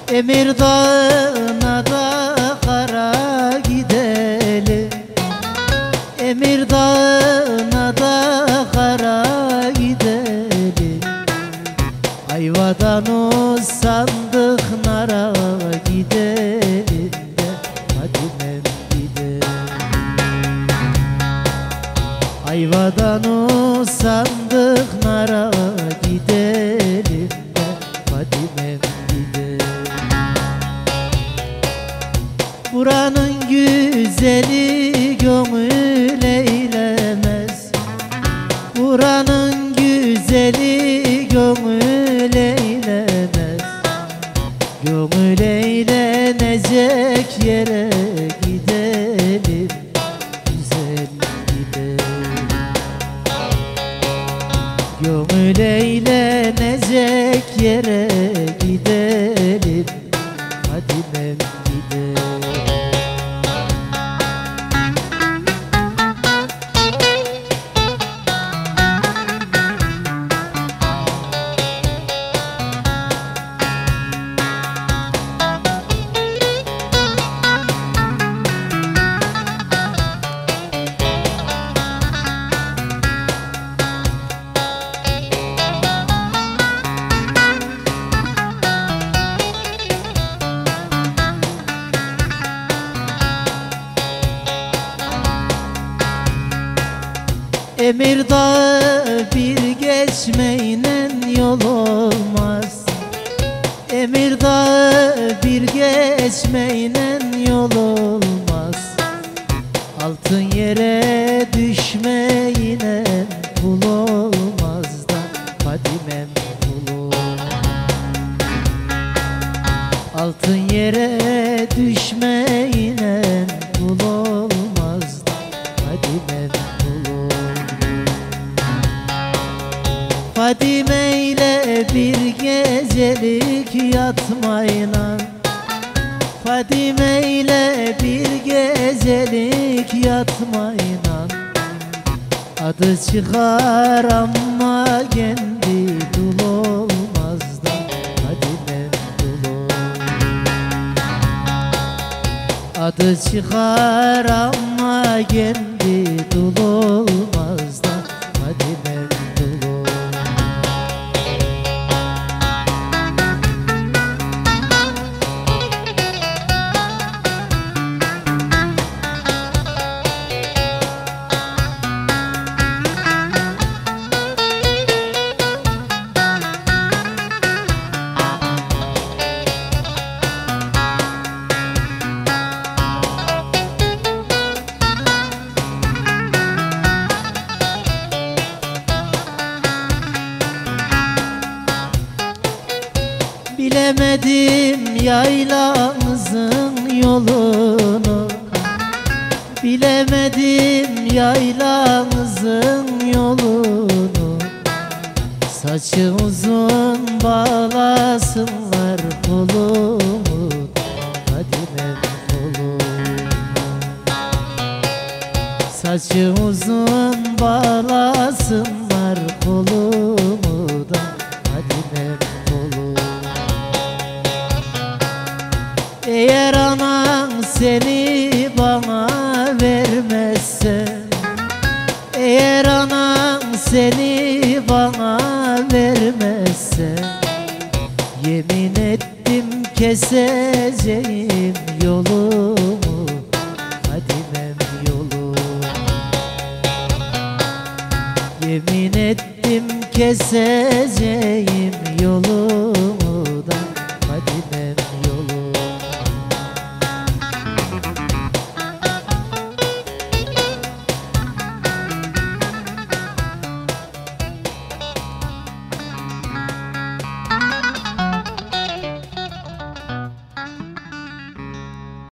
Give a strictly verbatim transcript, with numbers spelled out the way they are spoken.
Emir Dağı'na da kara gidelim, Emir Dağı'na da kara gidelim. Ayvadan o sandık nara gidelim de Fadimem gidelim. Ayvadan o sandık nara gidelim de Fadimem gidelim. Buranın güzeli gönül eylemez, buranın güzeli gönül eylemez. Gönül eğlenecek yere gidelim, güzel gidelim. Gönül eğlenecek yere gidelim, Fadimem gidelim. Emir Dağı bir geçmeyle yol olmaz, Emir Dağı bir geçmeyle yol olmaz. Altın yere düşmeyle pul olmaz da Fadimem pul olmaz. Altın yere düşmeyle pul olmaz da Fadimem pul olmaz. Fadime ile bir gecelik yatmayla, Fadime ile bir gecelik yatmayla. Adı çıkar ama kendi dul olmaz da Fadimem dul olmaz. Adı çıkar ama kendi dul olmaz da Fadimem dul olmaz. Bilemedim yaylamızın yolunu, bilemedim yaylamızın yolunu. Saçı uzun bağlasınlar kolumu, Fadimem kolumu. Saçı uzun bağlasınlar kolumu da Fadimem kolumu. Eğer anan seni bana vermezse, eğer anan seni bana vermezse, yemin ettim keseceğim yolumu, Fadimem yolumu. Yemin ettim keseceğim yolumu,